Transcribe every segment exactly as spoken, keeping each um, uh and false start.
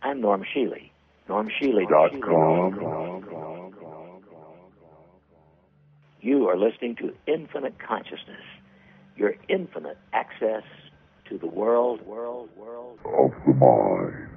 I'm Norm Shealy. Norm Shealy dot com. You are listening to Infinite Consciousness, your infinite access to the world, world, world of the mind.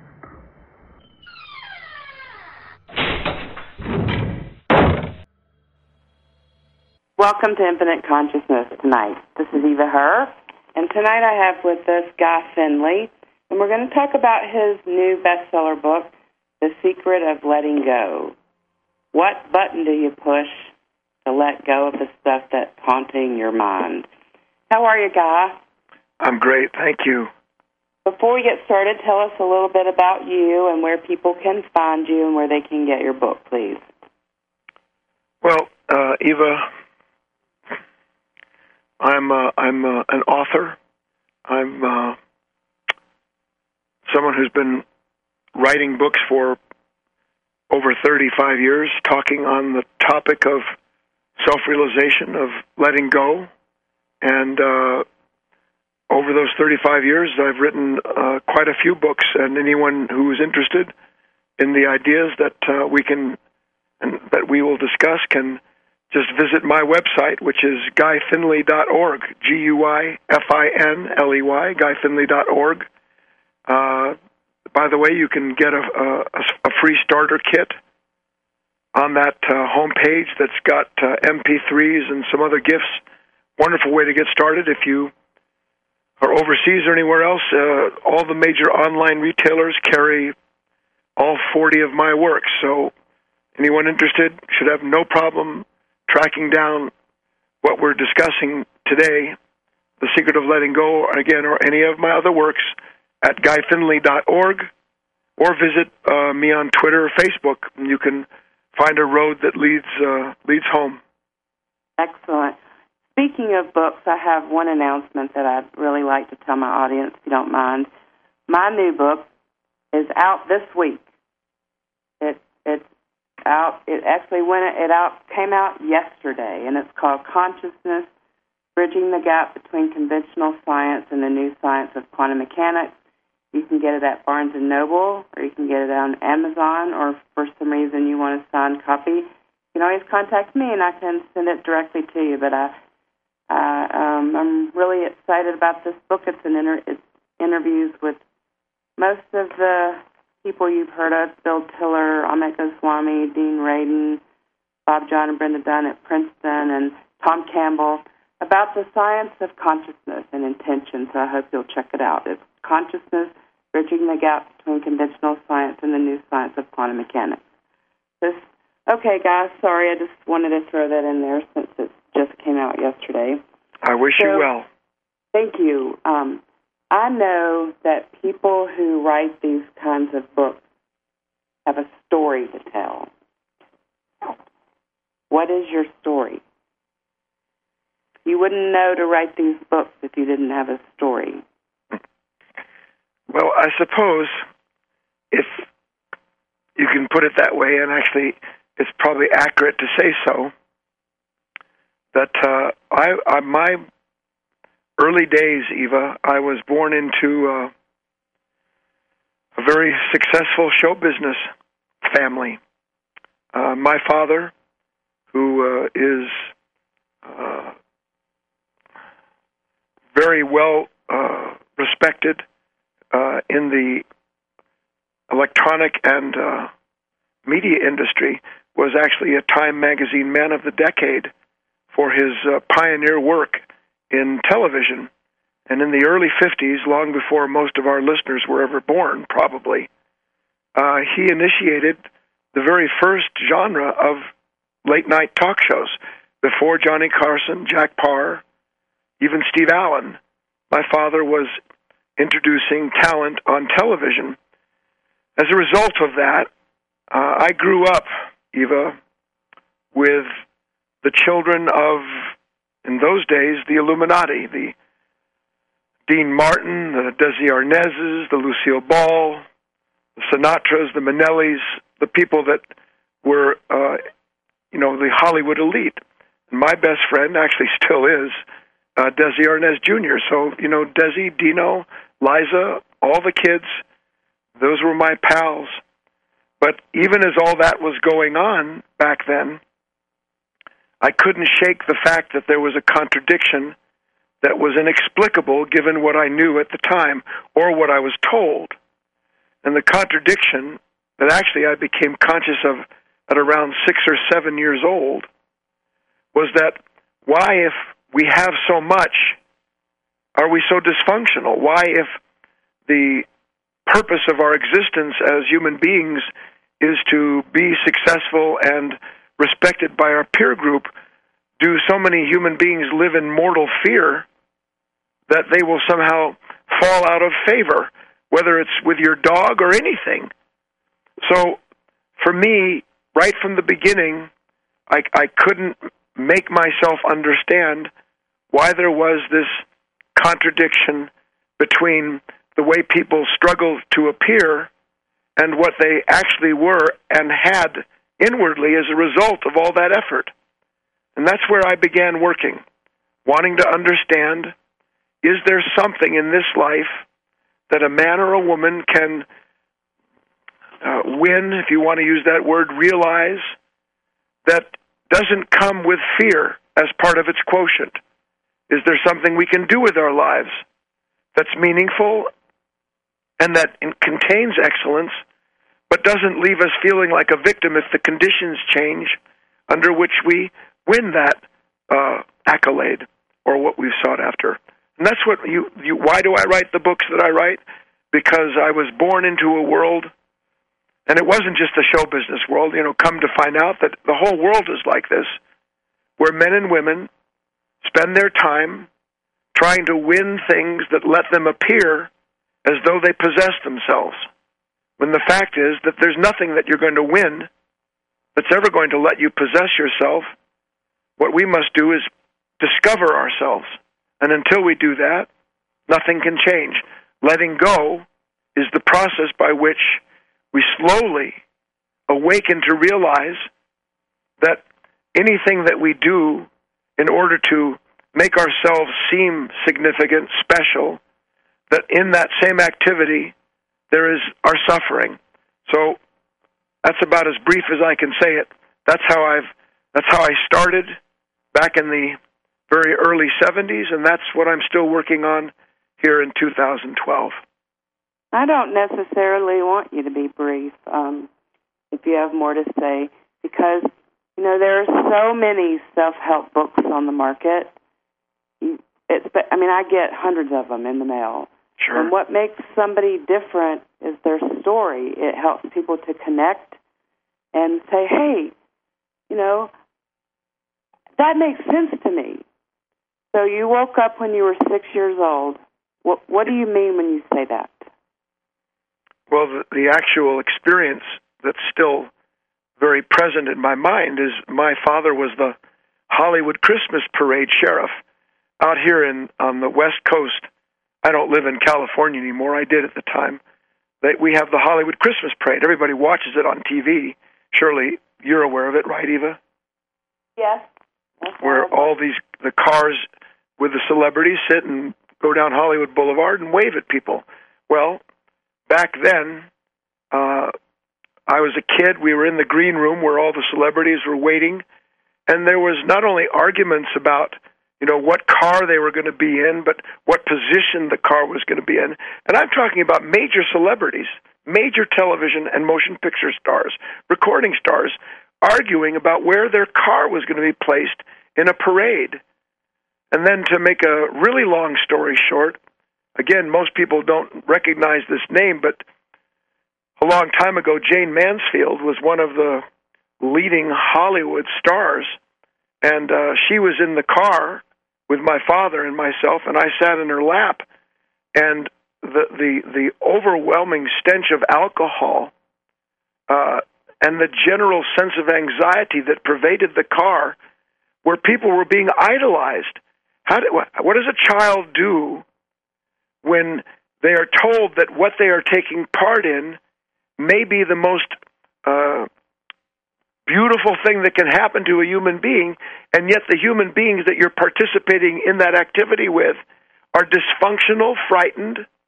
Welcome to Infinite Consciousness tonight. This is Eva Herr, and tonight I have with us Guy Finley, and we're going to talk about his new bestseller book, The Secret of Letting Go. What button do you push to let go of the stuff that's haunting your mind? How are you, Guy? I'm great, thank you. Before we get started, tell us a little bit about you and where people can find you and where they can get your book, please. Well, uh, Eva, I'm uh, I'm uh, an author. I'm uh, someone who's been writing books for over thirty-five years, talking on the topic of self-realization, of letting go. And uh, over those thirty-five years, I've written uh, quite a few books, and anyone who is interested in the ideas that uh, we can and that we will discuss can just visit my website, which is guy finley dot org, G U Y F I N L E Y, guy finley dot org. Uh, by the way, you can get a, a, a free starter kit on that uh, homepage that's got uh, M P threes and some other gifts. Wonderful way to get started. If you are overseas or anywhere else, uh, all the major online retailers carry all forty of my works, so anyone interested should have no problem tracking down what we're discussing today, The Secret of Letting Go, again, or any of my other works at guy finley dot org, or visit uh, me on Twitter or Facebook, and you can find a road that leads uh, leads home. Excellent. Speaking of books, I have one announcement that I'd really like to tell my audience, if you don't mind. My new book is out this week. It, it's out. It actually went. It out came out yesterday, and it's called Consciousness: Bridging the Gap Between Conventional Science and the New Science of Quantum Mechanics. You can get it at Barnes and Noble, or you can get it on Amazon, or if for some reason you want a signed copy, you can always contact me, and I can send it directly to you. But I, uh, um, I'm really excited about this book. It's an inter- it's interviews with most of the people you've heard of: Bill Tiller, Amit Goswami, Dean Radin, Bob John and Brenda Dunn at Princeton, and Tom Campbell, about the science of consciousness and intention. So I hope you'll check it out. It's Consciousness: Bridging the Gap Between Conventional Science and the New Science of Quantum Mechanics. This, okay, guys, sorry, I just wanted to throw that in there since it just came out yesterday. I wish so, you well. Thank you. Um, I know that people who write these kinds of books have a story to tell. What is your story? You wouldn't know to write these books if you didn't have a story. Well, I suppose if you can put it that way, and actually it's probably accurate to say so, that uh, I, I, my early days, Eva, I was born into uh, a very successful show business family. Uh, my father, who uh, is uh, very well uh, respected uh, in the electronic and uh, media industry, was actually a Time Magazine Man of the Decade for his uh, pioneer work in television. And in the early fifties, long before most of our listeners were ever born, probably, uh, he initiated the very first genre of late-night talk shows. Before Johnny Carson, Jack Paar, even Steve Allen, my father was introducing talent on television. As a result of that, uh, I grew up, Eva, with the children of, in those days, the Illuminati, the Dean Martin, the Desi Arnazes, the Lucille Ball, the Sinatras, the Minnellis, the people that were, uh, you know, the Hollywood elite. And my best friend actually still is uh, Desi Arnaz Junior So, you know, Desi, Dino, Liza, all the kids, those were my pals. But even as all that was going on back then, I couldn't shake the fact that there was a contradiction that was inexplicable given what I knew at the time or what I was told. And the contradiction that actually I became conscious of at around six or seven years old was that why, if we have so much, are we so dysfunctional? Why, if the purpose of our existence as human beings is to be successful and respected by our peer group, do so many human beings live in mortal fear that they will somehow fall out of favor, whether it's with your dog or anything? So for me, right from the beginning, I, I couldn't make myself understand why there was this contradiction between the way people struggled to appear and what they actually were and had inwardly as a result of all that effort. And that's where I began working, wanting to understand, is there something in this life that a man or a woman can uh, win, if you want to use that word, realize, that doesn't come with fear as part of its quotient? Is there something we can do with our lives that's meaningful and that contains excellence, but doesn't leave us feeling like a victim if the conditions change under which we win that uh, accolade or what we've sought after? And that's what you, you, why do I write the books that I write? Because I was born into a world, and it wasn't just the show business world, you know, come to find out that the whole world is like this, where men and women spend their time trying to win things that let them appear as though they possess themselves, when the fact is that there's nothing that you're going to win that's ever going to let you possess yourself. What we must do is discover ourselves. And until we do that, nothing can change. Letting go is the process by which we slowly awaken to realize that anything that we do in order to make ourselves seem significant, special, that in that same activity there is our suffering. So that's about as brief as I can say it. That's how I've that's how I started back in the very early seventies, and that's what I'm still working on here in two thousand twelve. I don't necessarily want you to be brief, um, if you have more to say, because, you know, there are so many self-help books on the market. It's, I mean, I get hundreds of them in the mail. Sure. And what makes somebody different is their story. It helps people to connect and say, hey, you know, that makes sense to me. So you woke up when you were six years old. What, what do you mean when you say that? Well, the, the actual experience that's still very present in my mind is my father was the Hollywood Christmas Parade sheriff out here in on the West Coast. I don't live in California anymore. I did at the time. They, we have the Hollywood Christmas Parade. Everybody watches it on T V. Surely you're aware of it, right, Eva? Yes. Where all these the cars with the celebrities sit and go down Hollywood Boulevard and wave at people. Well, back then, uh, I was a kid. We were in the green room where all the celebrities were waiting, and there was not only arguments about, you know, what car they were going to be in, but what position the car was going to be in. And I'm talking about major celebrities, major television and motion picture stars, recording stars, arguing about where their car was going to be placed in a parade. And then to make a really long story short, again, most people don't recognize this name, but a long time ago, Jane Mansfield was one of the leading Hollywood stars, and uh, she was in the car with my father and myself, and I sat in her lap, and the the, the overwhelming stench of alcohol uh, and the general sense of anxiety that pervaded the car, where people were being idolized. How do, what does a child do when they are told that what they are taking part in may be the most uh, beautiful thing that can happen to a human being, and yet the human beings that you're participating in that activity with are dysfunctional, frightened,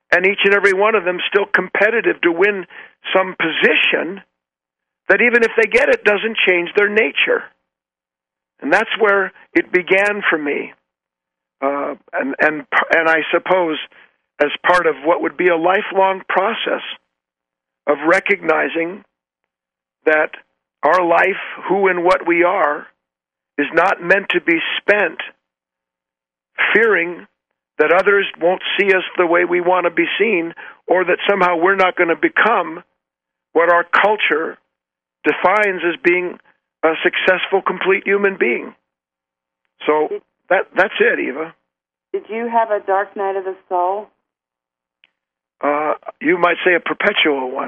and each and every one of them still competitive to win some position that even if they get it, doesn't change their nature. And that's where it began for me. Uh, and, and, and I suppose as part of what would be a lifelong process of recognizing that our life, who and what we are, is not meant to be spent fearing that others won't see us the way we want to be seen, or that somehow we're not going to become what our culture defines as being a successful, complete human being. So that that's it, Eva. Did you have a dark night of the soul? Uh, you might say a perpetual one.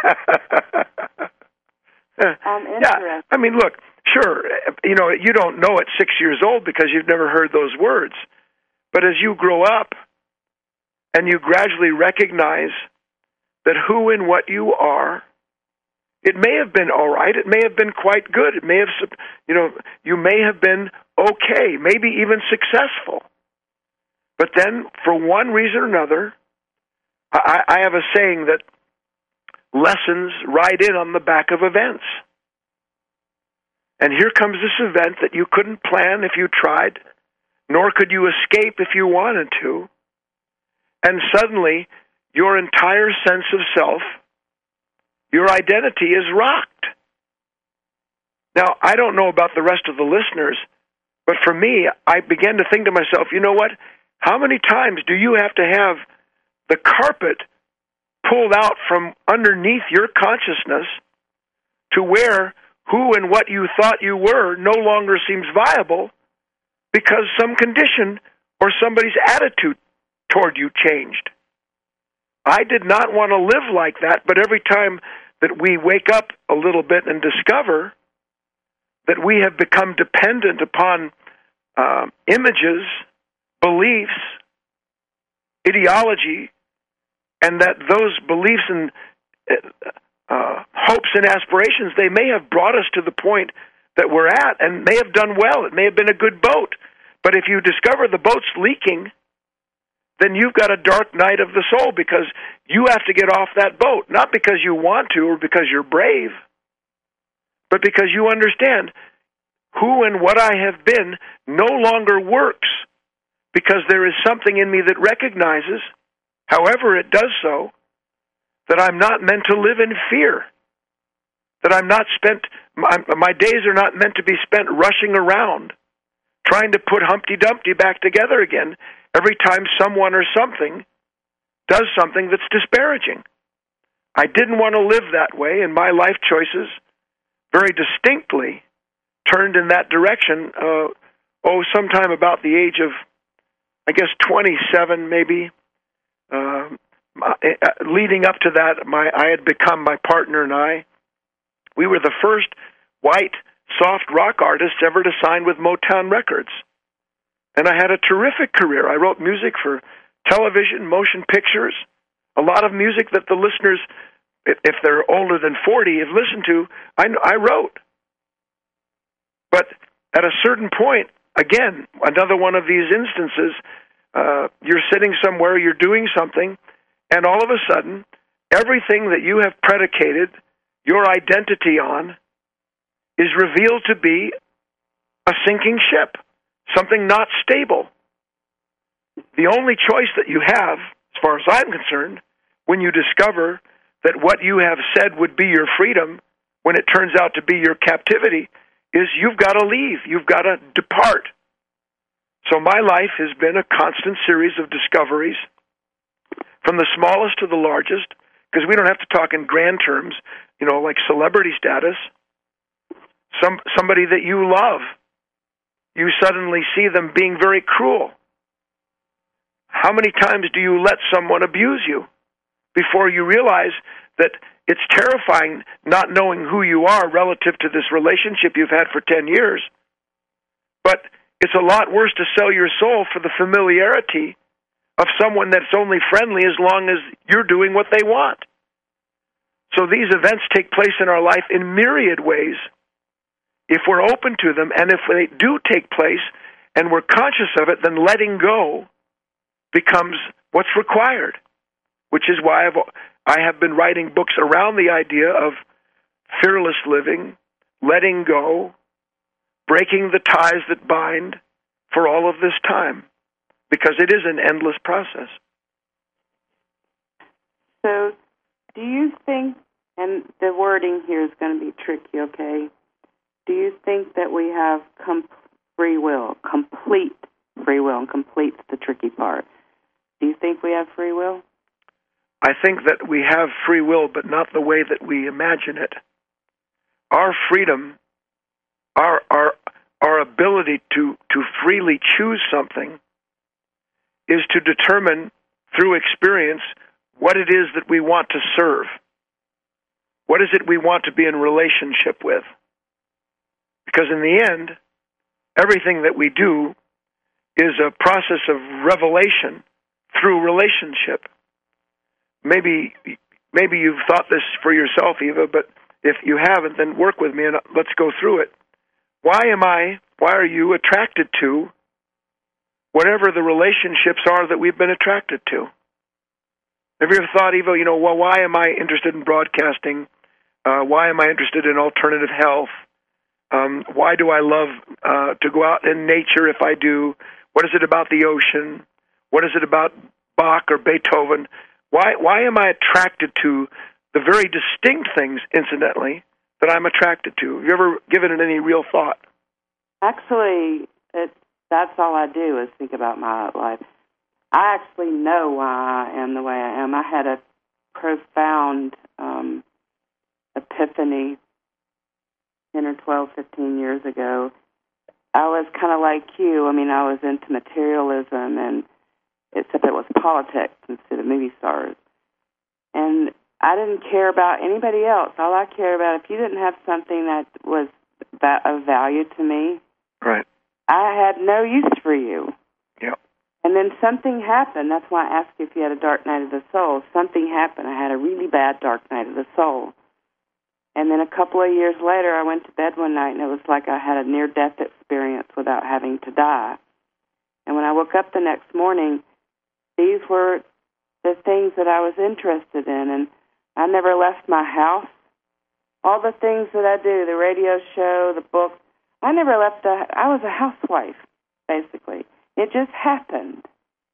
I'm interested. Yeah, I mean, look, sure, you know, you don't know at six years old because you've never heard those words. But as you grow up and you gradually recognize that who and what you are, it may have been all right. It may have been quite good. It may have, you know, you may have been okay, maybe even successful. But then, for one reason or another, I, I have a saying that lessons ride in on the back of events. And here comes this event that you couldn't plan if you tried, nor could you escape if you wanted to. And suddenly, your entire sense of self, your identity is rocked. Now, I don't know about the rest of the listeners, but for me, I began to think to myself, you know what? How many times do you have to have the carpet pulled out from underneath your consciousness to where who and what you thought you were no longer seems viable because some condition or somebody's attitude toward you changed? I did not want to live like that, but every time that we wake up a little bit and discover that we have become dependent upon uh, images, beliefs, ideology, and that those beliefs and uh, hopes and aspirations, they may have brought us to the point that we're at and may have done well. It may have been a good boat. But if you discover the boat's leaking, then you've got a dark night of the soul because you have to get off that boat, not because you want to or because you're brave, but because you understand who and what I have been no longer works because there is something in me that recognizes, however it does so, that I'm not meant to live in fear, that I'm not spent, my, my days are not meant to be spent rushing around, trying to put Humpty Dumpty back together again every time someone or something does something that's disparaging. I didn't want to live that way, and my life choices very distinctly turned in that direction, uh, oh, sometime about the age of, I guess, twenty-seven maybe. Uh, leading up to that, my I had become, my partner and I, we were the first white soft rock artists ever to sign with Motown Records. And I had a terrific career. I wrote music for television, motion pictures, a lot of music that the listeners, if they're older than forty, have listened to, I, I wrote. But at a certain point, again, another one of these instances, uh, you're sitting somewhere, you're doing something, and all of a sudden, everything that you have predicated your identity on is revealed to be a sinking ship, something not stable. The only choice that you have, as far as I'm concerned, when you discover that what you have said would be your freedom, when it turns out to be your captivity, is you've got to leave. You've got to depart. So my life has been a constant series of discoveries, from the smallest to the largest, because we don't have to talk in grand terms, you know, like celebrity status. Some somebody that you love, you suddenly see them being very cruel. How many times do you let someone abuse you before you realize that it's terrifying not knowing who you are relative to this relationship you've had for ten years? But it's a lot worse to sell your soul for the familiarity of someone that's only friendly as long as you're doing what they want. So these events take place in our life in myriad ways if we're open to them, and if they do take place and we're conscious of it, then letting go becomes what's required. which is why I've, I have been writing books around the idea of fearless living, letting go, breaking the ties that bind for all of this time, because it is an endless process. So do you think, and the wording here is going to be tricky, okay, do you think that we have com- free will, complete free will, and complete's the tricky part? Do you think we have free will? I think that we have free will, but not the way that we imagine it. Our freedom, our our our ability to, to freely choose something is to determine through experience what it is that we want to serve. What is it we want to be in relationship with? Because in the end, everything that we do is a process of revelation through relationship. Maybe maybe you've thought this for yourself, Eva, but if you haven't, then work with me and let's go through it. Why am I, why are you attracted to whatever the relationships are that we've been attracted to? Have you ever thought, Eva, you know, well, why am I interested in broadcasting? Uh, why am I interested in alternative health? Um, why do I love uh, to go out in nature if I do? What is it about the ocean? What is it about Bach or Beethoven? Why why am I attracted to the very distinct things, incidentally, that I'm attracted to? Have you ever given it any real thought? Actually, it, that's all I do is think about my life. I actually know why I am the way I am. I had a profound um, epiphany ten or twelve, fifteen years ago. I was kind of like you. I mean, I was into materialism, and except it was politics instead of movie stars. And I didn't care about anybody else. All I cared about, if you didn't have something that was of value to me, right, I had no use for you. Yep. And then something happened. That's why I asked you if you had a dark night of the soul. Something happened. I had a really bad dark night of the soul. And then a couple of years later, I went to bed one night, and it was like I had a near-death experience without having to die. And when I woke up the next morning, these were the things that I was interested in, and I never left my house. All the things that I do, the radio show, the book, I never left. A, I was a housewife, basically. It just happened.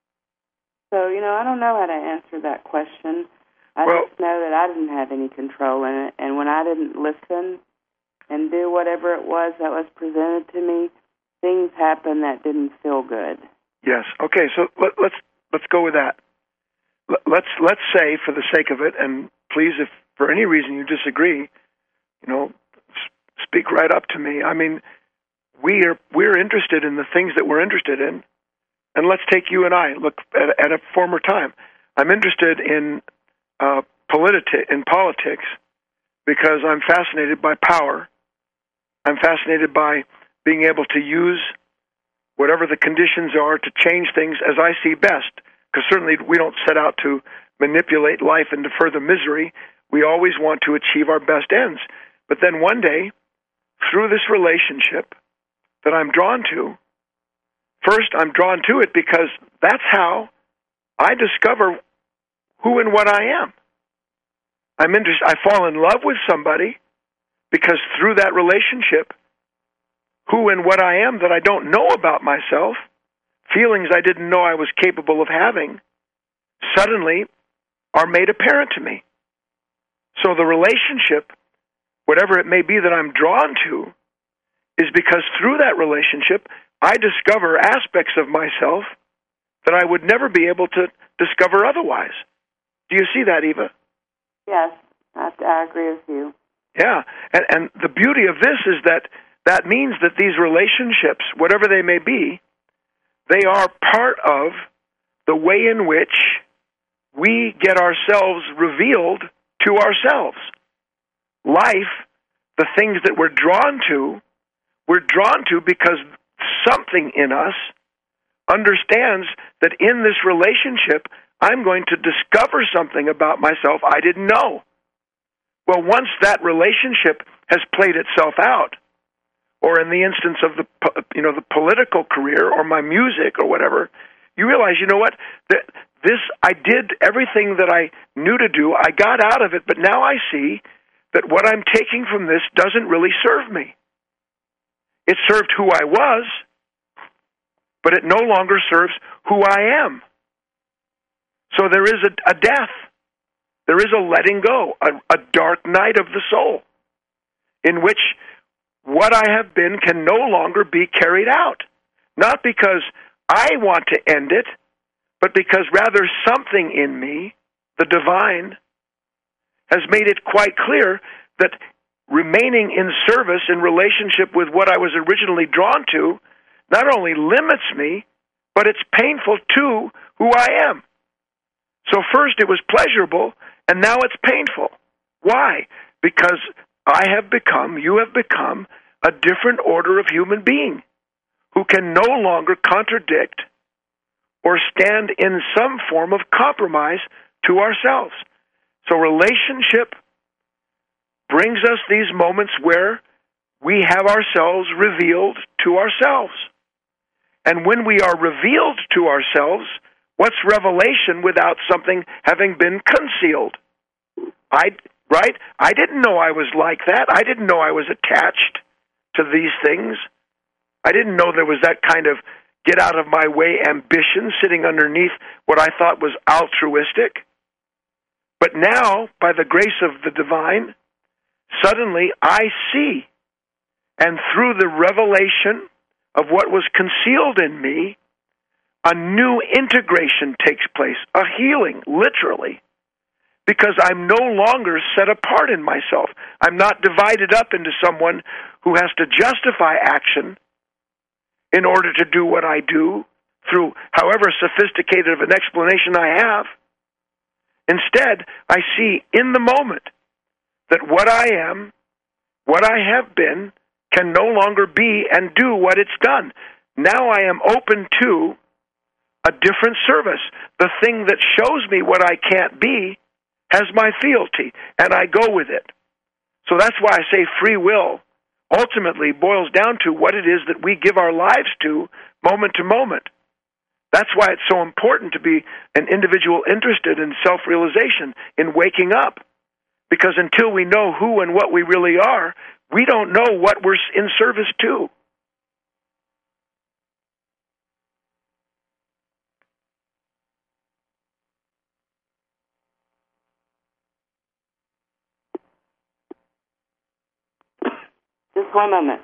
So, you know, I don't know how to answer that question. I well, just know that I didn't have any control in it, and when I didn't listen and do whatever it was that was presented to me, things happened that didn't feel good. Yes. Okay. So let, let's let's go with that. Let's let's say, for the sake of it, and please, if for any reason you disagree, you know, speak right up to me. I mean, we are we're interested in the things that we're interested in, and let's take you and I. Look at, at a former time. I'm interested in uh, politi- in politics because I'm fascinated by power. I'm fascinated by being able to use whatever the conditions are to change things as I see best. Because certainly we don't set out to manipulate life into further misery. We always want to achieve our best ends. But then one day, through this relationship that I'm drawn to, first I'm drawn to it because that's how I discover who and what I am. I'm interested. I fall in love with somebody because through that relationship, who and what I am that I don't know about myself, feelings I didn't know I was capable of having, suddenly are made apparent to me. So the relationship, whatever it may be that I'm drawn to, is because through that relationship, I discover aspects of myself that I would never be able to discover otherwise. Do you see that, Eva? Yes, I, I agree with you. Yeah, and, and the beauty of this is that that means that these relationships, whatever they may be, they are part of the way in which we get ourselves revealed to ourselves. Life, the things that we're drawn to, we're drawn to because something in us understands that in this relationship, I'm going to discover something about myself I didn't know. Well, once that relationship has played itself out, or in the instance of the, you know, the political career or my music or whatever, you realize, you know what, that this, I did everything that I knew to do. I got out of it, but now I see that what I'm taking from this doesn't really serve me. It served who I was, but it no longer serves who I am. So there is a, a death. There is a letting go, a, a dark night of the soul, in which what I have been can no longer be carried out. Not because I want to end it, but because rather something in me, the divine, has made it quite clear that remaining in service in relationship with what I was originally drawn to not only limits me, but it's painful to who I am. So first it was pleasurable, and now it's painful. Why? Because I have become, you have become, a different order of human being who can no longer contradict or stand in some form of compromise to ourselves. So relationship brings us these moments where we have ourselves revealed to ourselves. And when we are revealed to ourselves, what's revelation without something having been concealed? I, right? I didn't know I was like that. I didn't know I was attached to these things. I didn't know there was that kind of get out of my way ambition sitting underneath what I thought was altruistic. But now, by the grace of the divine, suddenly I see, and through the revelation of what was concealed in me, a new integration takes place, a healing, literally, because I'm no longer set apart in myself. I'm not divided up into someone who has to justify action in order to do what I do through however sophisticated of an explanation I have. Instead, I see in the moment that what I am, what I have been, can no longer be and do what it's done. Now I am open to a different service. The thing that shows me what I can't be has my fealty, and I go with it. So that's why I say free will ultimately boils down to what it is that we give our lives to moment to moment. That's why it's so important to be an individual interested in self-realization, in waking up. Because until we know who and what we really are, we don't know what we're in service to. Just one moment.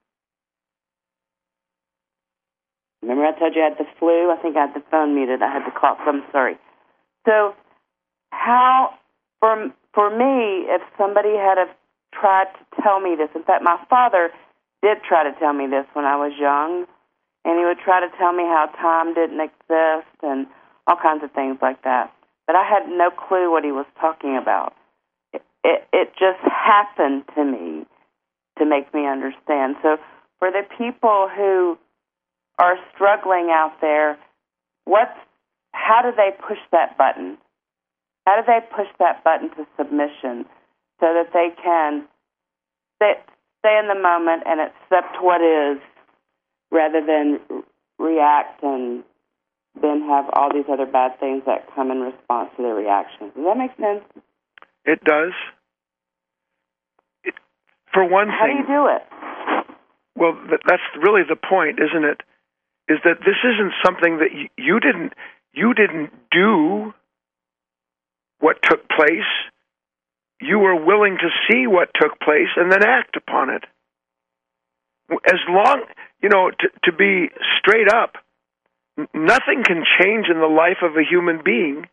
Remember I told you I had the flu? I think I had the phone muted. I had to cough. I'm sorry. So how, for, for me, if somebody had have tried to tell me this, in fact, my father did try to tell me this when I was young, and he would try to tell me how time didn't exist and all kinds of things like that. But I had no clue what he was talking about. It, it, it just happened to me to make me understand. So for the people who are struggling out there, what's, how do they push that button? How do they push that button to submission so that they can sit, stay in the moment and accept what is rather than react and then have all these other bad things that come in response to their reactions? Does that make sense? It does. It, for one How thing... How do you do it? Well, that's really the point, isn't it? Is that this isn't something that you, you didn't you didn't do what took place. You were willing to see what took place and then act upon it. As long, you know, to, to be straight up, nothing can change in the life of a human being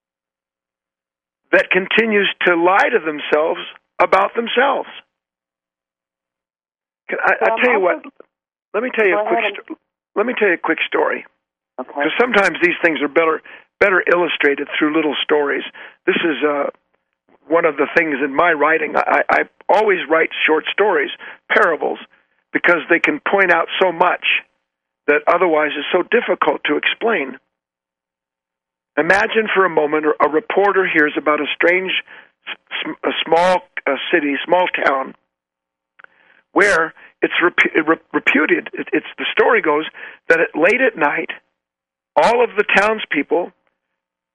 that continues to lie to themselves about themselves. Can I, well, I tell you what. Let me tell you a quick. Sto- let me tell you a quick story. Okay. Because sometimes these things are better better illustrated through little stories. This is uh, one of the things in my writing. I, I always write short stories, parables, because they can point out so much that otherwise is so difficult to explain. Imagine for a moment a reporter hears about a strange, a small a city, small town, where it's repu- reputed, it's, the story goes, that at, late at night, all of the townspeople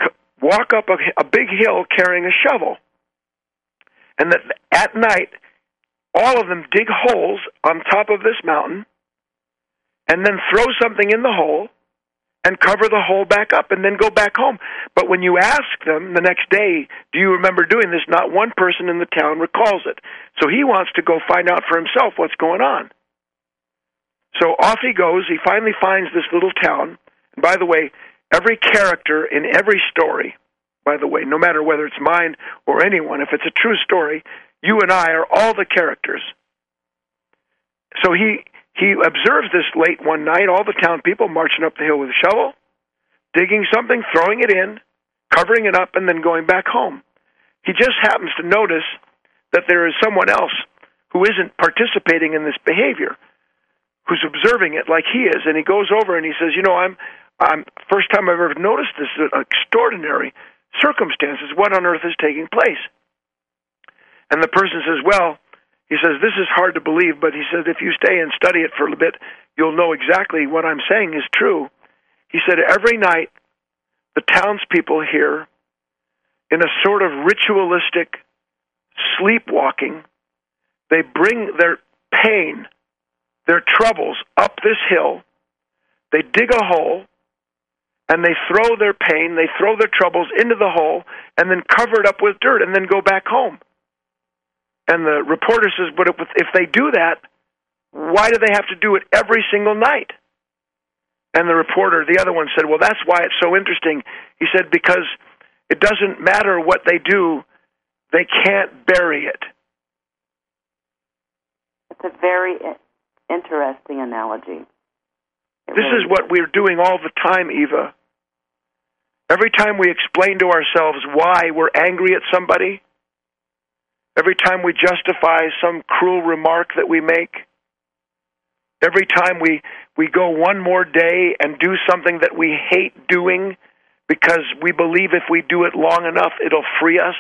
walk up a, a big hill carrying a shovel. And that at night, all of them dig holes on top of this mountain and then throw something in the hole and cover the hole back up and then go back home. But when you ask them the next day, do you remember doing this, not one person in the town recalls it. So he wants to go find out for himself what's going on. So off he goes. He finally finds this little town. And by the way, every character in every story, by the way, no matter whether it's mine or anyone, if it's a true story, you and I are all the characters. So he he observes this late one night, all the town people marching up the hill with a shovel, digging something, throwing it in, covering it up, and then going back home. He just happens to notice that there is someone else who isn't participating in this behavior, who's observing it like he is, and he goes over and he says, you know, I'm, I'm first time I've ever noticed this extraordinary circumstances. What on earth is taking place? And the person says, well, he says, this is hard to believe, but he says, if you stay and study it for a little bit, you'll know exactly what I'm saying is true. He said, every night, the townspeople here, in a sort of ritualistic sleepwalking, they bring their pain, their troubles up this hill, they dig a hole, and they throw their pain, they throw their troubles into the hole, and then cover it up with dirt, and then go back home. And the reporter says, but if they do that, why do they have to do it every single night? And the reporter, the other one, said, well, that's why it's so interesting. He said, because it doesn't matter what they do, they can't bury it. It's a very interesting analogy. It this really is what we're doing all the time, Eva. Every time we explain to ourselves why we're angry at somebody, every time we justify some cruel remark that we make, every time we, we go one more day and do something that we hate doing because we believe if we do it long enough, it'll free us.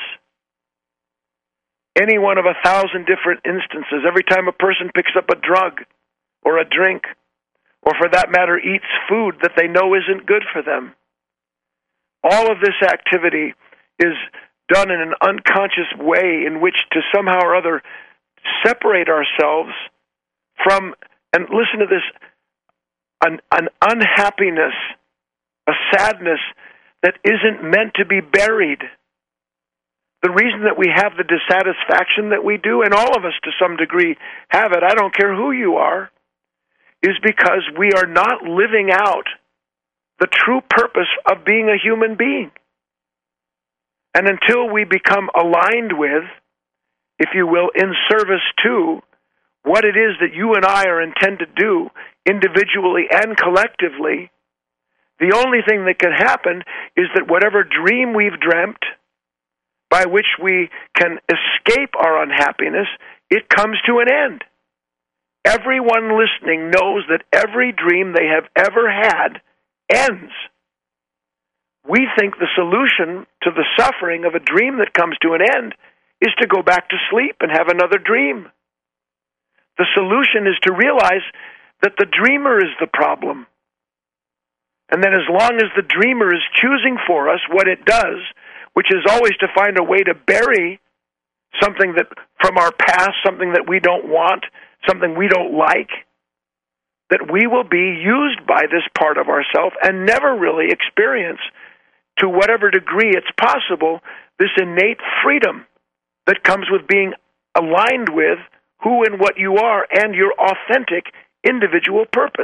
Any one of a thousand different instances, every time a person picks up a drug or a drink, or for that matter, eats food that they know isn't good for them. All of this activity is done in an unconscious way in which to somehow or other separate ourselves from, and listen to this, an, an unhappiness, a sadness that isn't meant to be buried. The reason that we have the dissatisfaction that we do, and all of us to some degree have it, I don't care who you are, is because we are not living out the true purpose of being a human being. And until we become aligned with, if you will, in service to, what it is that you and I are intended to do, individually and collectively, the only thing that can happen is that whatever dream we've dreamt, by which we can escape our unhappiness, it comes to an end. Everyone listening knows that every dream they have ever had ends. We think the solution to the suffering of a dream that comes to an end is to go back to sleep and have another dream. The solution is to realize that the dreamer is the problem. And then as long as the dreamer is choosing for us what it does, which is always to find a way to bury something that from our past, something that we don't want, something we don't like, that we will be used by this part of ourselves and never really experience, to whatever degree it's possible, this innate freedom that comes with being aligned with who and what you are and your authentic individual purpose.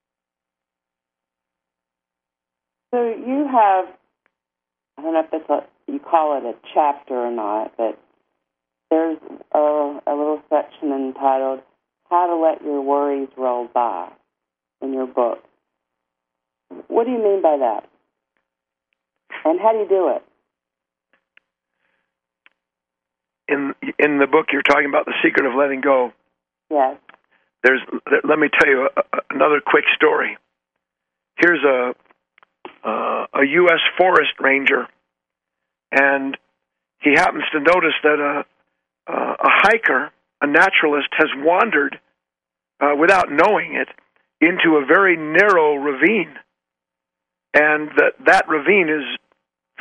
So you have, I don't know if it's a, you call it a chapter or not, but there's a, a little section entitled How to Let Your Worries Roll By in your book. What do you mean by that? And how do you do it? In in the book, you're talking about the secret of letting go. Yes. There's. Let me tell you a, a, another quick story. Here's a uh, a U S forest ranger, and he happens to notice that a a, a hiker, a naturalist, has wandered uh, without knowing it into a very narrow ravine, and that that ravine is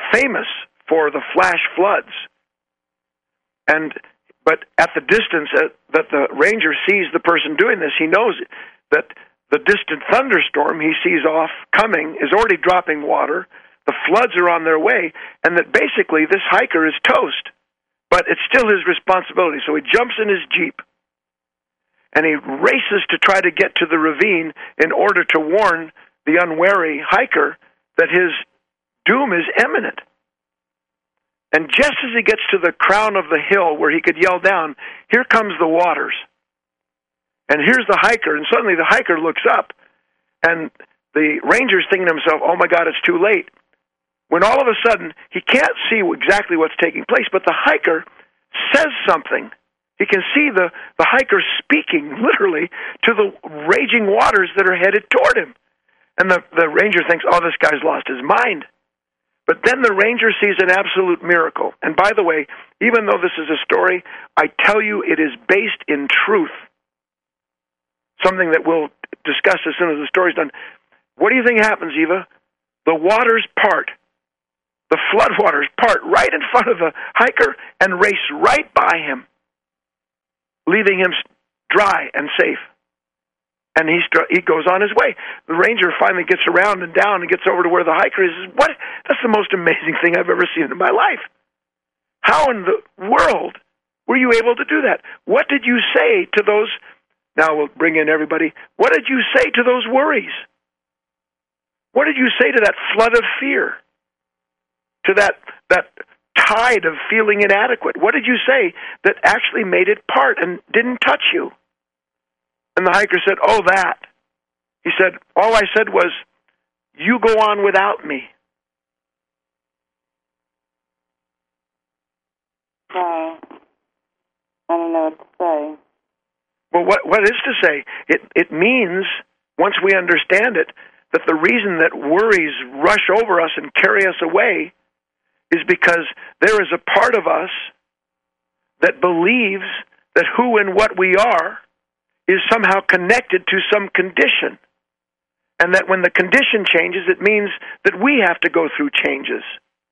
famous for the flash floods. And but at the distance uh, that the ranger sees the person doing this, he knows that the distant thunderstorm he sees off coming is already dropping water, the floods are on their way, and that basically this hiker is toast. But it's still his responsibility. So he jumps in his Jeep, and he races to try to get to the ravine in order to warn the unwary hiker that his doom is imminent. And just as he gets to the crown of the hill where he could yell down, here comes the waters. And here's the hiker, and suddenly the hiker looks up, and the ranger's thinking to himself, oh my God, it's too late. When all of a sudden, he can't see exactly what's taking place, but the hiker says something. He can see the, the hiker speaking, literally, to the raging waters that are headed toward him. And the, the ranger thinks, oh, this guy's lost his mind. But then the ranger sees an absolute miracle. And by the way, even though this is a story, I tell you it is based in truth. Something that we'll discuss as soon as the story's done. What do you think happens, Eva? The waters part. The flood waters part right in front of the hiker and race right by him, leaving him dry and safe. And he he goes on his way. The ranger finally gets around and down and gets over to where the hiker is. Says, "What? That's the most amazing thing I've ever seen in my life. How in the world were you able to do that? What did you say to those?" Now we'll bring in everybody. What did you say to those worries? What did you say to that flood of fear? To that that tide of feeling inadequate? What did you say that actually made it part and didn't touch you? And the hiker said, oh, that. He said, all I said was, you go on without me. Oh, I don't know what to say. Well, what what is to say? It it means, once we understand it, that the reason that worries rush over us and carry us away is because there is a part of us that believes that who and what we are is somehow connected to some condition. And that when the condition changes, it means that we have to go through changes.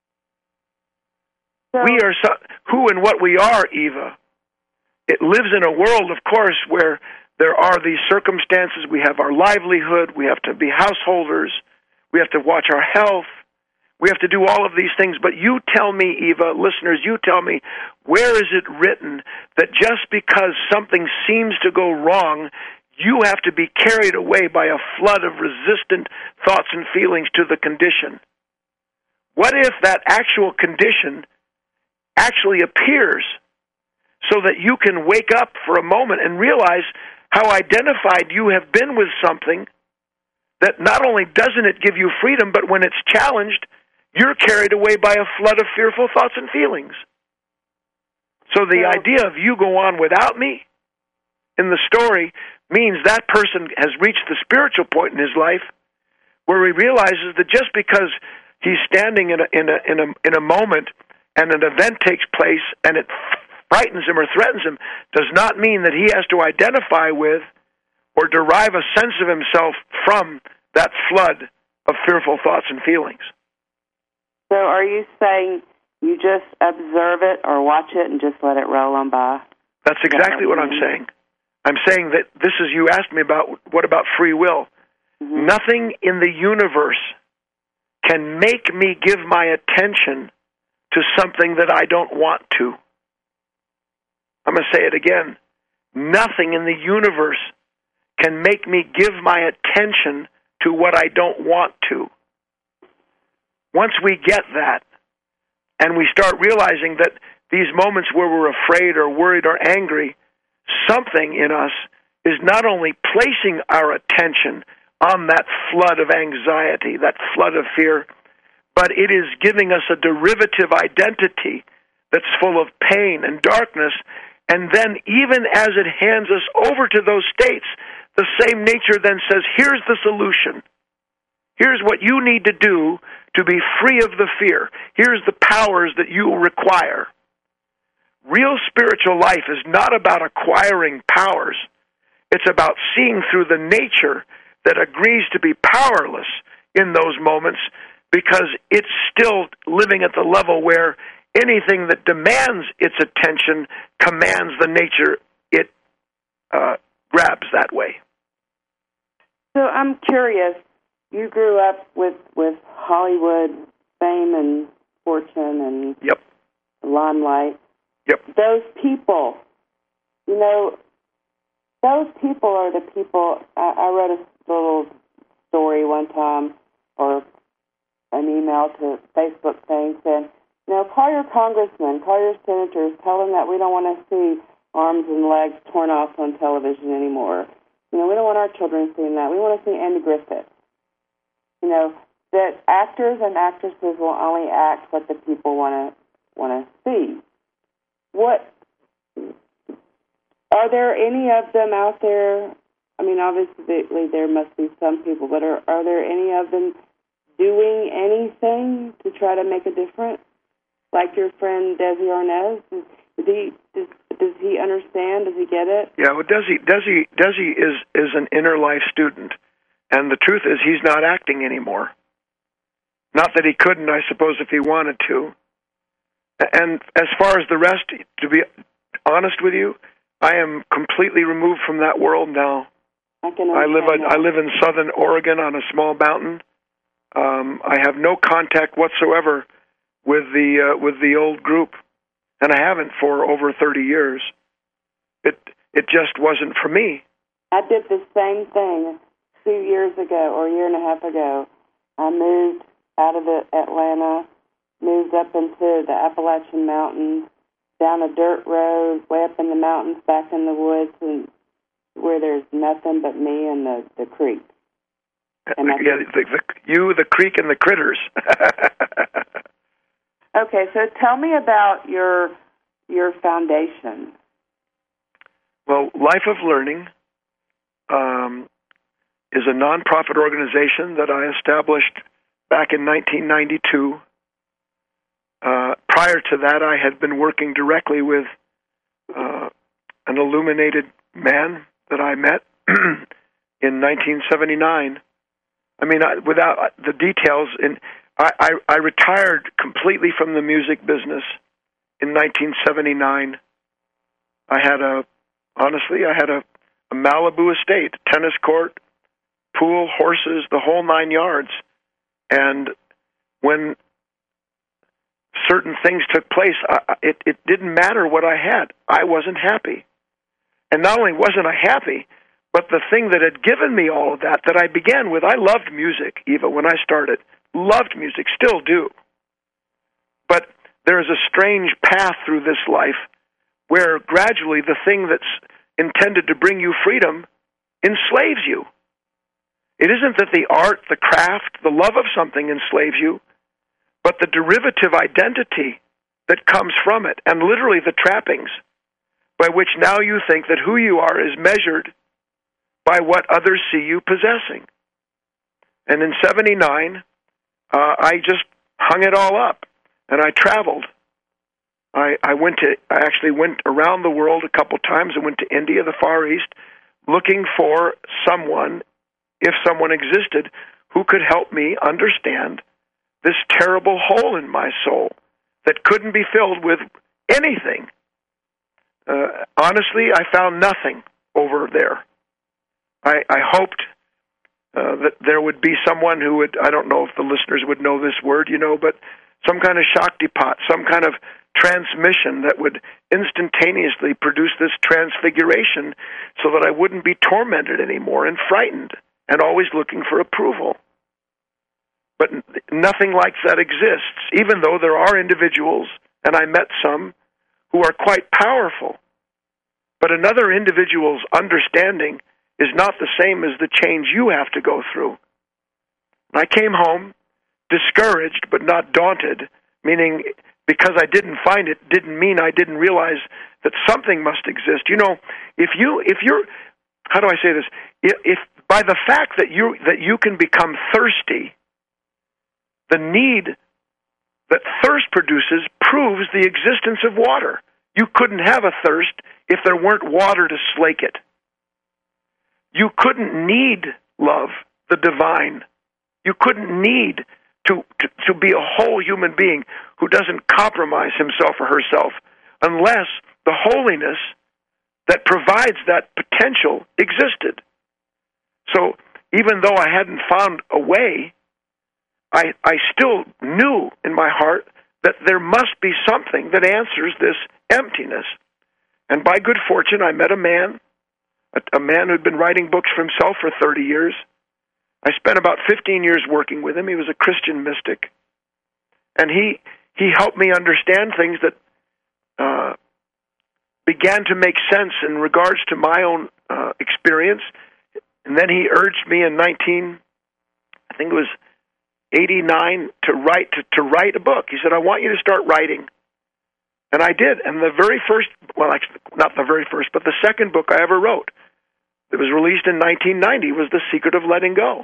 So, we are so, who and what we are, Eva. It lives in a world, of course, where there are these circumstances. We have our livelihood. We have to be householders. We have to watch our health. We have to do all of these things. But you tell me, Eva, listeners, you tell me, where is it written that just because something seems to go wrong, you have to be carried away by a flood of resistant thoughts and feelings to the condition? What if that actual condition actually appears so that you can wake up for a moment and realize how identified you have been with something that not only doesn't it give you freedom, but when it's challenged, you're carried away by a flood of fearful thoughts and feelings. So the yeah. idea of you go on without me in the story means that person has reached the spiritual point in his life where he realizes that just because he's standing in a, in a, in a, in a moment and an event takes place and it frightens him or threatens him does not mean that he has to identify with or derive a sense of himself from that flood of fearful thoughts and feelings. So are you saying you just observe it or watch it and just let it roll on by? That's exactly what I'm saying. I'm saying that this is, you asked me about, what about free will? Mm-hmm. Nothing in the universe can make me give my attention to something that I don't want to. I'm going to say it again. Nothing in the universe can make me give my attention to what I don't want to. Once we get that, and we start realizing that these moments where we're afraid or worried or angry, something in us is not only placing our attention on that flood of anxiety, that flood of fear, but it is giving us a derivative identity that's full of pain and darkness. And then even as it hands us over to those states, the same nature then says, here's the solution. Here's what you need to do to be free of the fear. Here's the powers that you require. Real spiritual life is not about acquiring powers. It's about seeing through the nature that agrees to be powerless in those moments because it's still living at the level where anything that demands its attention commands the nature it uh, grabs that way. So I'm curious, you grew up with, with Hollywood fame and fortune and yep. limelight. Yep. Those people, you know, those people are the people, I, I wrote a little story one time, or an email to Facebook thing, saying, you know, call your congressman, call your senators, tell them that we don't want to see arms and legs torn off on television anymore. You know, we don't want our children seeing that. We want to see Andy Griffith. You know, that actors and actresses will only act what the people want to want to see. What are there any of them out there? I mean, obviously there must be some people, but are are there any of them doing anything to try to make a difference? Like your friend Desi Arnaz, does he does, does he understand? Does he get it? Yeah, well, Desi Desi Desi is is an inner life student, and the truth is he's not acting anymore. Not that he couldn't, I suppose, if he wanted to. And as far as the rest, to be honest with you, I am completely removed from that world now. I can I live understand I, that. I live in southern Oregon on a small mountain. Um, I have no contact whatsoever with the uh, with the old group, and I haven't for over thirty years. It it just wasn't for me. I did the same thing two years ago or a year and a half ago. I moved out of the Atlanta, moved up into the Appalachian Mountains, down a dirt road, way up in the mountains, back in the woods, and where there's nothing but me and the, the creek. And yeah, the, the, you, the creek, and the critters. Okay, so tell me about your your foundation. Well, Life of Learning um, is a nonprofit organization that I established back in nineteen ninety-two. Uh, prior to that, I had been working directly with uh, an illuminated man that I met in nineteen seventy-nine. I mean, I, without the details, in, I, I, I retired completely from the music business in nineteen seventy-nine. I had a, honestly, I had a, a Malibu estate, tennis court, pool, horses, the whole nine yards. And when certain things took place, I, it, it didn't matter what I had. I wasn't happy. And not only wasn't I happy, but the thing that had given me all of that, that I began with, I loved music, Eva, when I started. Loved music, still do. But there's a strange path through this life where gradually the thing that's intended to bring you freedom enslaves you. It isn't that the art, the craft, the love of something enslaves you, but the derivative identity that comes from it, and literally the trappings by which now you think that who you are is measured by what others see you possessing. And in seventy-nine, uh, I just hung it all up, and I traveled. I, I went to, I actually went around the world a couple times. I went to India, the Far East, looking for someone, if someone existed, who could help me understand this terrible hole in my soul that couldn't be filled with anything. Uh, honestly, I found nothing over there. I, I hoped uh, that there would be someone who would, I don't know if the listeners would know this word, you know, but some kind of Shaktipat, some kind of transmission that would instantaneously produce this transfiguration so that I wouldn't be tormented anymore and frightened and always looking for approval. But nothing like that exists, even though there are individuals, and I met some, who are quite powerful. But another individual's understanding is not the same as the change you have to go through. I came home discouraged but not daunted, meaning because I didn't find it didn't mean I didn't realize that something must exist. You know, if you if you're how do I say this? If, if by the fact that you that you can become thirsty, the need that thirst produces proves the existence of water. You couldn't have a thirst if there weren't water to slake it. You couldn't need love, the divine. You couldn't need to, to, to be a whole human being who doesn't compromise himself or herself unless the holiness that provides that potential existed. So even though I hadn't found a way, I, I still knew in my heart that there must be something that answers this emptiness. And by good fortune, I met a man, a, a man who'd been writing books for himself for thirty years. I spent about fifteen years working with him. He was a Christian mystic. And he he helped me understand things that uh, began to make sense in regards to my own uh, experience. And then he urged me in nineteen, I think it was eighty-nine, to write to, to write a book. He said, I want you to start writing. And I did. And the very first, well, actually, not the very first, but the second book I ever wrote, it was released in nineteen ninety, was The Secret of Letting Go.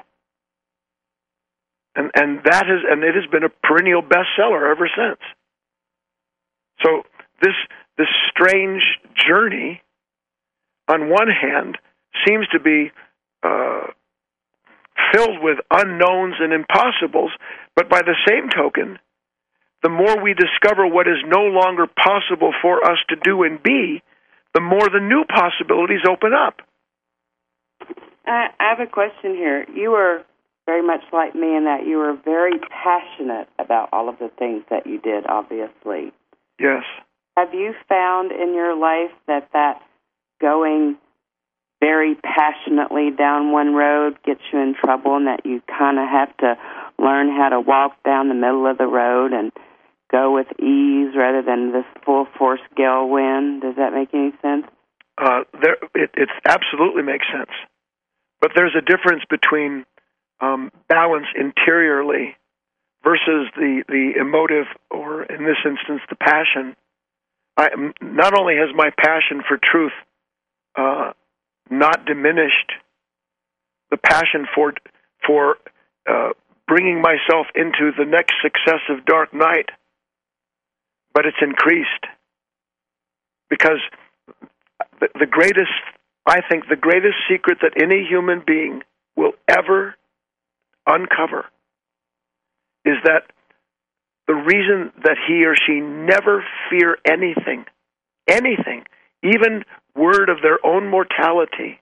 And and that has and it has been a perennial bestseller ever since. So this this strange journey, on one hand, seems to be uh, filled with unknowns and impossibles, but by the same token, the more we discover what is no longer possible for us to do and be, the more the new possibilities open up. I, I have a question here. You were very much like me in that you were very passionate about all of the things that you did, obviously. Yes. Have you found in your life that that going very passionately down one road gets you in trouble, and that you kind of have to learn how to walk down the middle of the road and go with ease rather than this full force gale wind? Does that make any sense? Uh, there, it, it absolutely makes sense. But there's a difference between um, balance interiorly versus the, the emotive, or in this instance, the passion. I, not only has my passion for truth uh, not diminished, the passion for for uh, bringing myself into the next successive dark night, but it's increased. Because the, the greatest, I think, the greatest secret that any human being will ever uncover is that the reason that he or she never fear anything, anything, even word of their own mortality,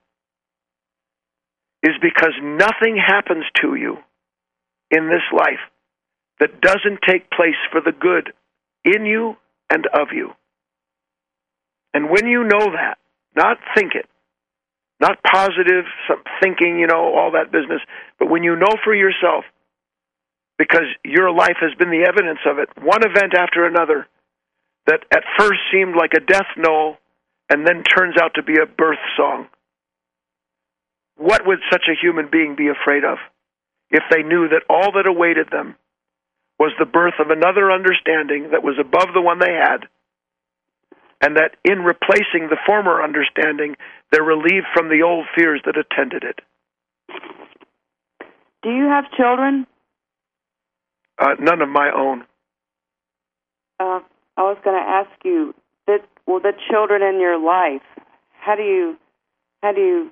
is because nothing happens to you in this life that doesn't take place for the good in you and of you. And when you know that, not think it, not positive some thinking, you know, all that business, but when you know for yourself, because your life has been the evidence of it, one event after another, that at first seemed like a death knell and then turns out to be a birth song. What would such a human being be afraid of if they knew that all that awaited them was the birth of another understanding that was above the one they had, and that in replacing the former understanding, they're relieved from the old fears that attended it? Do you have children? Uh, none of my own. Uh, I was going to ask you, that, well, the children in your life, how do you, how do you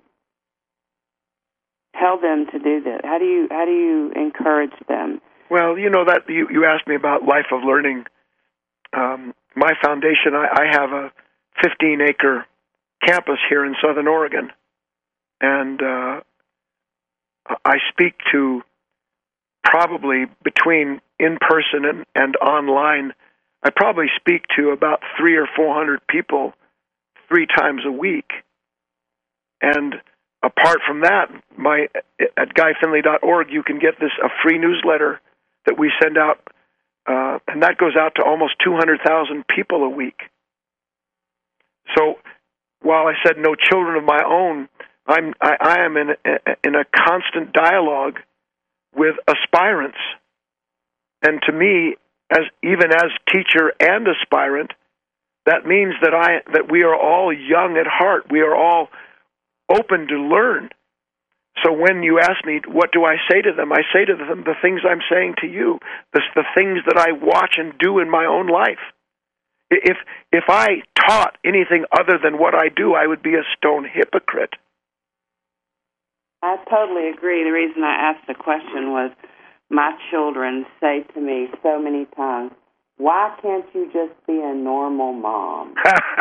tell them to do that? How do you, how do you encourage them? Well, you know that you, you asked me about Life of Learning. Um, my foundation, I, I have a fifteen-acre campus here in Southern Oregon, and uh, I speak to probably between in-person and, and online, I probably speak to about three or four hundred people three times a week. And apart from that, my at guy finley dot org, you can get this a free newsletter that we send out, uh, and that goes out to almost two hundred thousand people a week. So while I said no children of my own, I'm, I, I am in a, in a constant dialogue with aspirants. And to me, as even as teacher and aspirant, that means that I that we are all young at heart. We are all open to learn. So when you ask me, what do I say to them? I say to them the things I'm saying to you, the, the things that I watch and do in my own life. If if I taught anything other than what I do, I would be a stone hypocrite. I totally agree. The reason I asked the question was my children say to me so many times, why can't you just be a normal mom?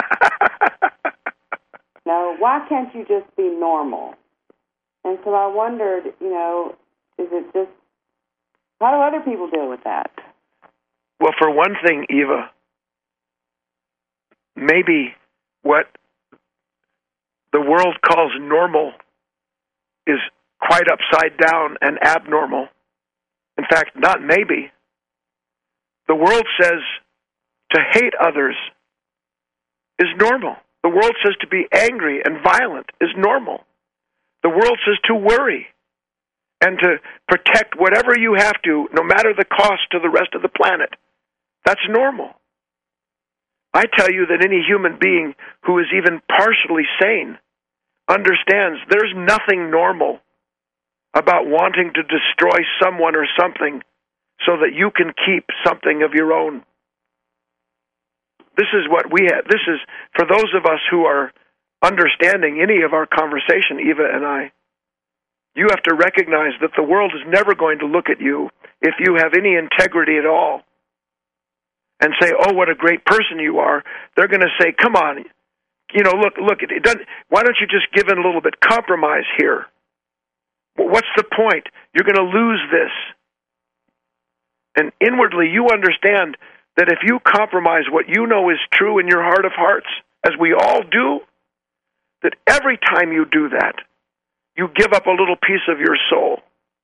No, why can't you just be normal? And so I wondered, you know, is it just, how do other people deal with that? Well, for one thing, Eva, maybe what the world calls normal is quite upside down and abnormal. In fact, not maybe. The world says to hate others is normal. The world says to be angry and violent is normal. The world says to worry and to protect whatever you have to, no matter the cost to the rest of the planet. That's normal. I tell you that any human being who is even partially sane understands there's nothing normal about wanting to destroy someone or something so that you can keep something of your own. This is what we have. This is, for those of us who are understanding any of our conversation, Eva and I, you have to recognize that the world is never going to look at you if you have any integrity at all and say, oh, what a great person you are. They're going to say, come on, you know, look, look, it doesn't, why don't you just give in a little bit, compromise here? What's the point? You're going to lose this. And inwardly, you understand that if you compromise what you know is true in your heart of hearts, as we all do, that every time you do that, you give up a little piece of your soul.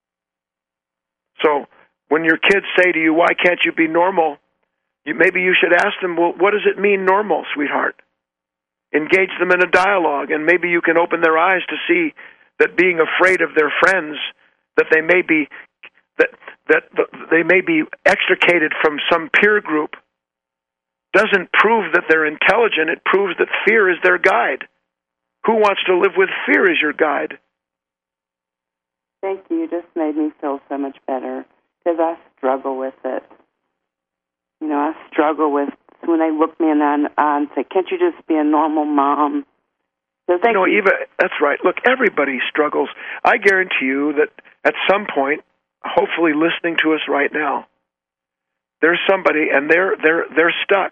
So when your kids say to you, why can't you be normal? You, maybe you should ask them, well, what does it mean, normal, sweetheart? Engage them in a dialogue, and maybe you can open their eyes to see that being afraid of their friends, that they may be that that they may be extricated from some peer group, doesn't prove that they're intelligent. It proves that fear is their guide. Who wants to live with fear as your guide? Thank you. You just made me feel so much better because I struggle with it. You know, I struggle with when they look me in the eye and say, can't you just be a normal mom? So thank no, you. Eva, that's right. Look, everybody struggles. I guarantee you that at some point, hopefully listening to us right now, there's somebody and they're they're they're stuck.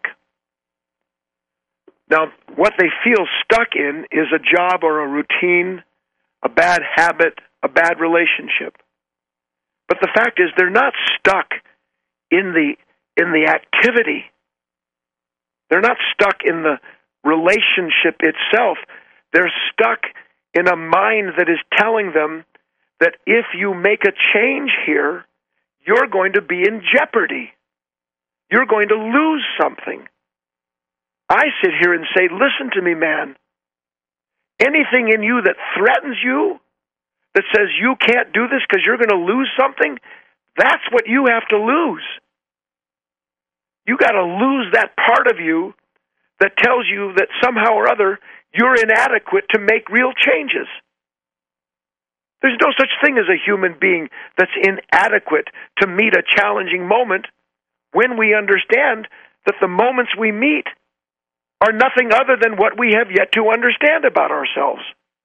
Now, what they feel stuck in is a job or a routine, a bad habit, a bad relationship. But the fact is, they're not stuck in the in the activity. They're not stuck in the relationship itself. They're stuck in a mind that is telling them that if you make a change here, you're going to be in jeopardy. You're going to lose something. I sit here and say, listen to me, man. Anything in you that threatens you, that says you can't do this because you're going to lose something, that's what you have to lose. You got to lose that part of you that tells you that somehow or other you're inadequate to make real changes. There's no such thing as a human being that's inadequate to meet a challenging moment when we understand that the moments we meet are nothing other than what we have yet to understand about ourselves.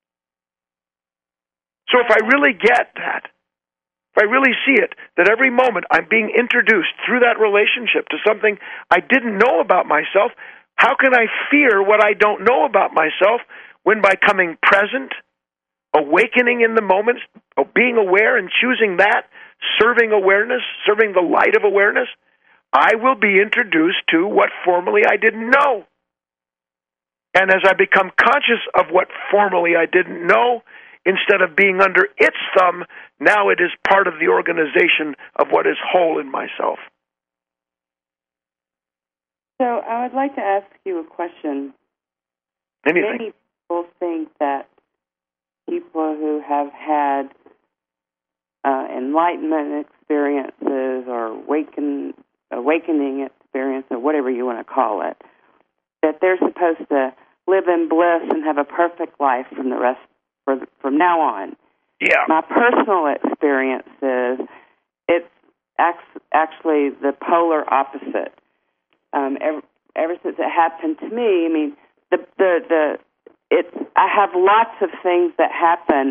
So if I really get that, if I really see it, that every moment I'm being introduced through that relationship to something I didn't know about myself, how can I fear what I don't know about myself when by coming present, awakening in the moment, being aware and choosing that, serving awareness, serving the light of awareness, I will be introduced to what formerly I didn't know. And as I become conscious of what formerly I didn't know, instead of being under its thumb, now it is part of the organization of what is whole in myself. So I would like to ask you a question. Anything. Many people think that people who have had uh, enlightenment experiences or awaken, awakening experience or whatever you want to call it, that they're supposed to live in bliss and have a perfect life from the rest for, from now on. Yeah. My personal experience is it's actually the polar opposite. Um, ever, ever since it happened to me, I mean, the the the it's I have lots of things that happen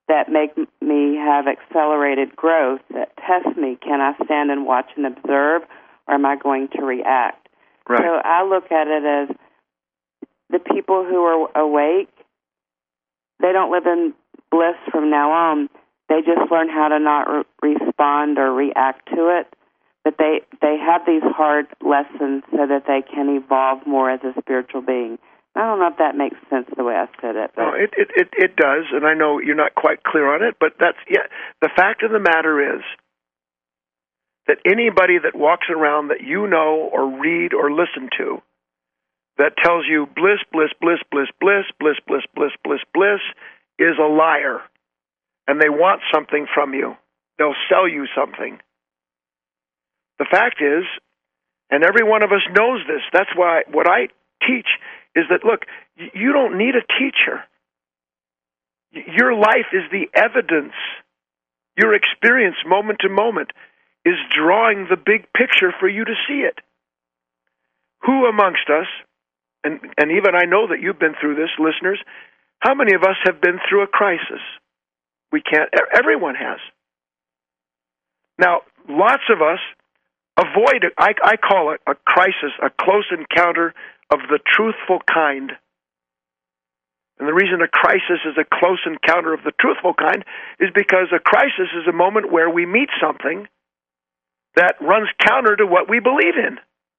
that make me have accelerated growth, that test me. Can I stand and watch and observe, or am I going to react? Right. So I look at it as the people who are awake, they don't live in bliss from now on. They just learn how to not re- respond or react to it. But they, they have these hard lessons so that they can evolve more as a spiritual being. I don't know if that makes sense the way I said it. But no, it, it, it, it does, and I know you're not quite clear on it, but that's, yeah, the fact of the matter is that anybody that walks around that you know or read or listen to that tells you bliss, bliss, bliss, bliss, bliss, bliss, bliss, bliss, bliss, bliss is a liar, and they want something from you. They'll sell you something. The fact is, and every one of us knows this, that's why what I teach is that, look, you don't need a teacher. Your life is the evidence. Your experience moment to moment is drawing the big picture for you to see it. Who amongst us, and, and even I know that you've been through this, listeners, how many of us have been through a crisis? We can't, everyone has. Now, lots of us avoid it. I, I call it a crisis, a close encounter of the truthful kind. And the reason a crisis is a close encounter of the truthful kind is because a crisis is a moment where we meet something that runs counter to what we believe in.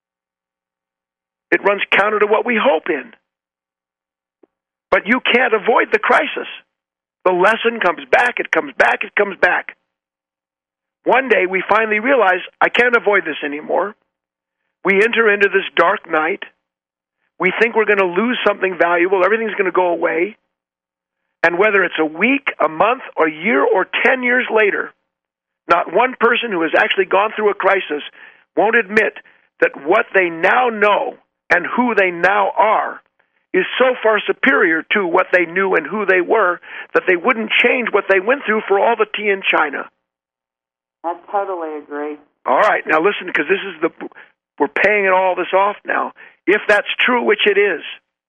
It runs counter to what we hope in. But you can't avoid the crisis. The lesson comes back, it comes back, it comes back. One day we finally realize, I can't avoid this anymore. We enter into this dark night. We think we're going to lose something valuable. Everything's going to go away. And whether it's a week, a month, a year, or ten years later, not one person who has actually gone through a crisis won't admit that what they now know and who they now are is so far superior to what they knew and who they were that they wouldn't change what they went through for all the tea in China. I totally agree. All right, now listen, because this is the, we're paying all this off now. If that's true, which it is,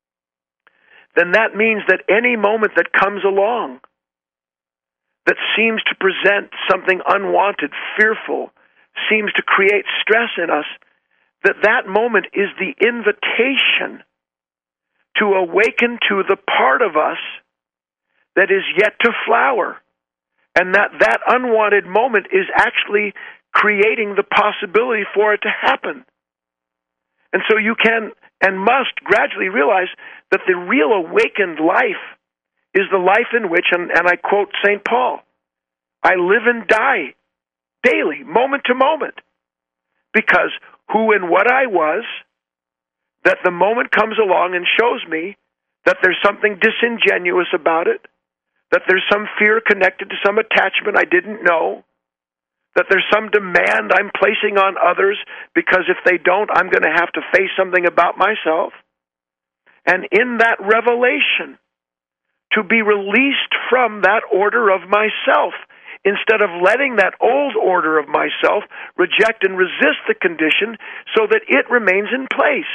then that means that any moment that comes along that seems to present something unwanted, fearful, seems to create stress in us, that that moment is the invitation to awaken to the part of us that is yet to flower. And that that unwanted moment is actually creating the possibility for it to happen. And so you can and must gradually realize that the real awakened life is the life in which, and, and I quote Saint Paul, I live and die daily, moment to moment. Because who and what I was, that the moment comes along and shows me that there's something disingenuous about it, that there's some fear connected to some attachment I didn't know, that there's some demand I'm placing on others because if they don't, I'm going to have to face something about myself. And in that revelation, to be released from that order of myself, instead of letting that old order of myself reject and resist the condition so that it remains in place.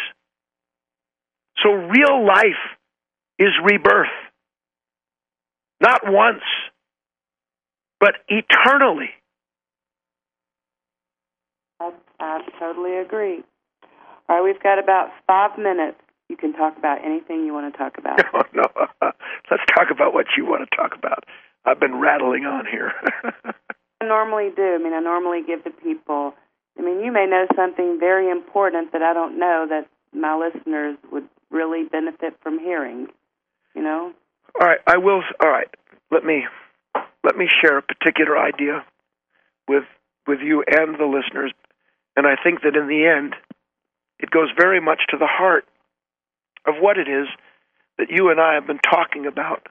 So real life is rebirth. Not once, but eternally. I, I totally agree. All right, we've got about five minutes. You can talk about anything you want to talk about. No, no. Let's talk about what you want to talk about. I've been rattling on here. I normally do. I mean, I normally give the people, I mean, you may know something very important that I don't know that my listeners would really benefit from hearing, you know? All right, I will. All right, let me let me share a particular idea with with you and the listeners, and I think that in the end, it goes very much to the heart of what it is that you and I have been talking about.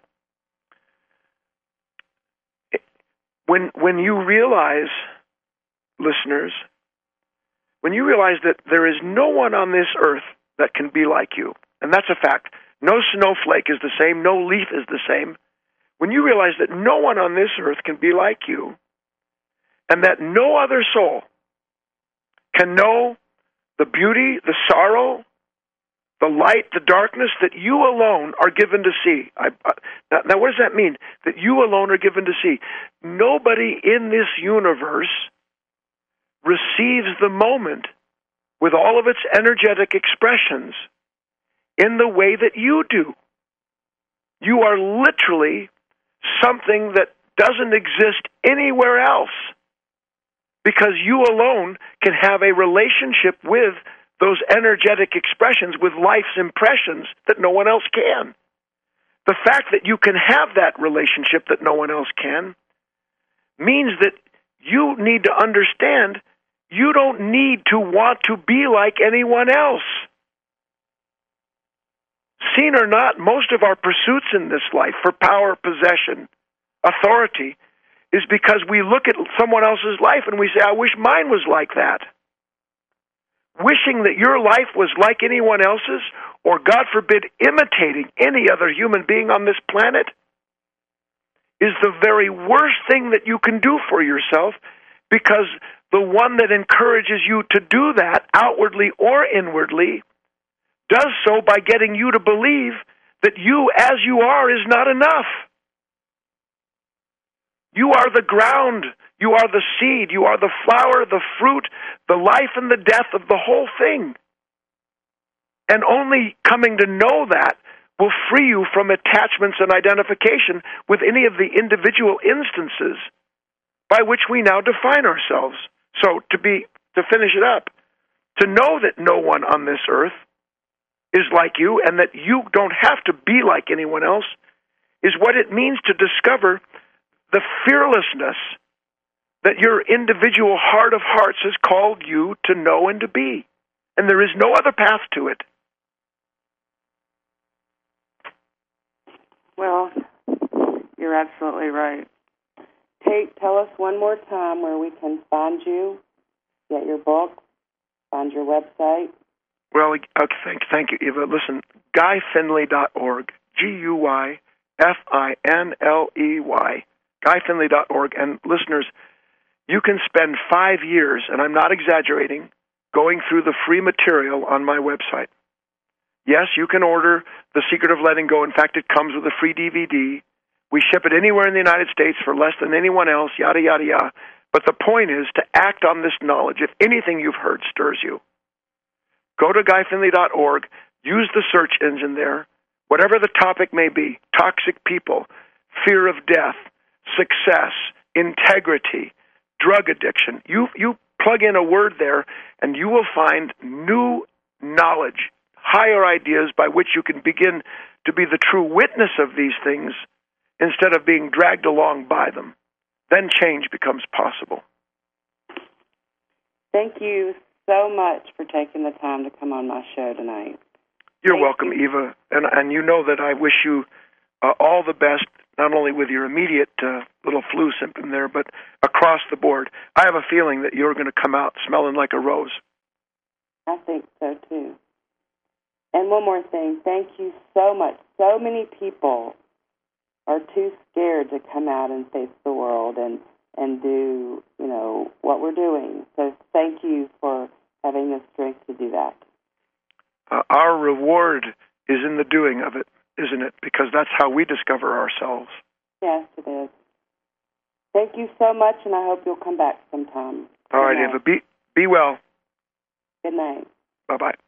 When when you realize, listeners, when you realize that there is no one on this earth that can be like you, and that's a fact. No snowflake is the same. No leaf is the same. When you realize that no one on this earth can be like you, and that no other soul can know the beauty, the sorrow, the light, the darkness that you alone are given to see. I, uh, now, now, what does that mean? That you alone are given to see. Nobody in this universe receives the moment with all of its energetic expressions in the way that you do. You are literally something that doesn't exist anywhere else, because you alone can have a relationship with those energetic expressions, with life's impressions that no one else can. The fact that you can have that relationship that no one else can means that you need to understand you don't need to want to be like anyone else. Seen or not, most of our pursuits in this life for power, possession, authority is because we look at someone else's life and we say, I wish mine was like that. Wishing that your life was like anyone else's, or God forbid, imitating any other human being on this planet, is the very worst thing that you can do for yourself, because the one that encourages you to do that, outwardly or inwardly, does so by getting you to believe that you as you are is not enough. You are the ground, you are the seed, you are the flower, the fruit, the life and the death of the whole thing. And only coming to know that will free you from attachments and identification with any of the individual instances by which we now define ourselves. So to be to finish it up, to know that no one on this earth is like you and that you don't have to be like anyone else is what it means to discover the fearlessness that your individual heart of hearts has called you to know and to be. And there is no other path to it. Well, you're absolutely right. Tate, tell us one more time where we can find you, get your book, find your website. Well, okay, thank, thank you, Eva. Listen, guy finley dot org, G U Y F I N L E Y, guy finley dot org. And listeners, you can spend five years, and I'm not exaggerating, going through the free material on my website. Yes, you can order The Secret of Letting Go. In fact, it comes with a free D V D. We ship it anywhere in the United States for less than anyone else, yada, yada, yada. But the point is to act on this knowledge. If anything you've heard stirs you, go to guy finley dot org, use the search engine there, whatever the topic may be, toxic people, fear of death, success, integrity, drug addiction. You, you plug in a word there, and you will find new knowledge, higher ideas by which you can begin to be the true witness of these things instead of being dragged along by them. Then change becomes possible. Thank you so much for taking the time to come on my show tonight. You're Thank welcome, you. Eva. And, and you know that I wish you uh, all the best, not only with your immediate uh, little flu symptom there, but across the board. I have a feeling that you're going to come out smelling like a rose. I think so, too. And one more thing. Thank you so much. So many people are too scared to come out and face the world and, and do, you know, what we're doing. So thank you for having the strength to do that. Uh, our reward is in the doing of it, isn't it? Because that's how we discover ourselves. Yes, it is. Thank you so much, and I hope you'll come back sometime. All right, Eva. Be, be well. Good night. Bye-bye.